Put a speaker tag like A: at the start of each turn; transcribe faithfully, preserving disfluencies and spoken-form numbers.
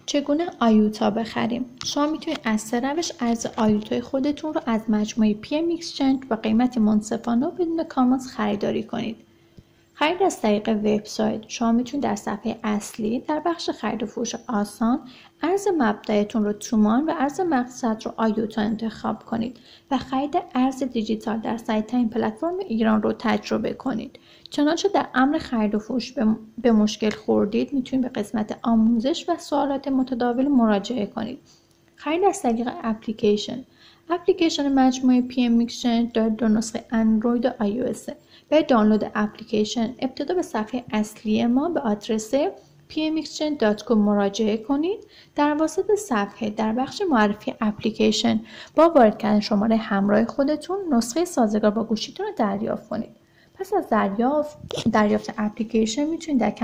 A: چگونه آیوتا بخریم؟ شما میتونید از سه روش ارز آیوتای خودتون رو از مجموعه پی ام اکسچنج با قیمت منصفانه و بدون کامنت خریداری کنید. خرید از طریق وبسایت. شما میتونید در صفحه اصلی در بخش خرید و فروش آسان ارز مبدأتون رو تومان و ارز مقصد رو آیوتا انتخاب کنید و خرید ارز دیجیتال در سریع‌ترین پلتفرم ایران رو تجربه کنید. چنانچه در امر خرید و فروش به مشکل خوردید میتونید به قسمت آموزش و سوالات متداول مراجعه کنید. خرید از طریق اپلیکیشن. اپلیکیشن مجموعه پی ام اکسچنج داره دو نسخه اندروید و آی او اس. برای دانلود اپلیکیشن ابتدا به صفحه اصلی ما به آدرس پی ام اکسچنج دات کام مراجعه کنید. در وسط صفحه در بخش معرفی اپلیکیشن با وارد کردن شماره همراه خودتون نسخه سازگار با گوشیتون رو دریافت کنید. پس از دریافت دریافت اپلیکیشن میتونید در